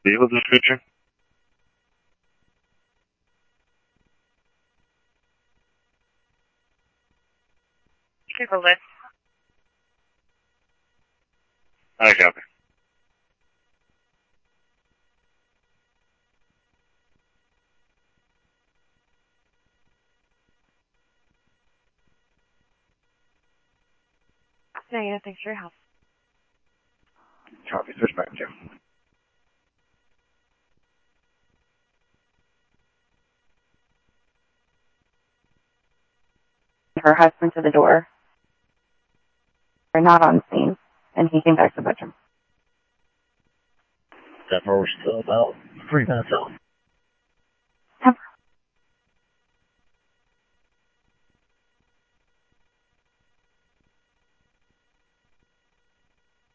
vehicle description? Take a list. I copy. Negative, thanks for your help. Copy. Switch back, Jim. Her husband to the door. They're not on scene, and he came back to the bedroom. That was still about 3 minutes out.